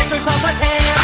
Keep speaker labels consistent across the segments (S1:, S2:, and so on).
S1: yourself a tan.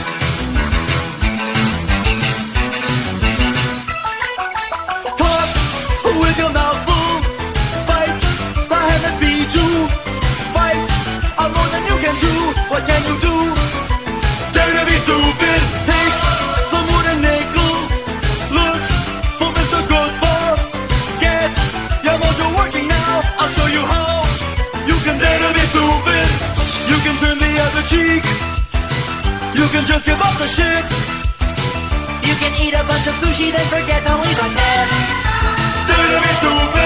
S1: Talk with your mouth full. Fight, the hand that feeds you. Fight, more than you can do. What can you do? Dare to be stupid. Take some wooden nickels. Look for Mr. Good Boss. Get your mojo working now. I'll show you how. You can dare to be stupid. You can turn the other cheek. You can just give up the shit. You can eat a bunch of sushi, then forget to leave a tip. Dare to be stupid.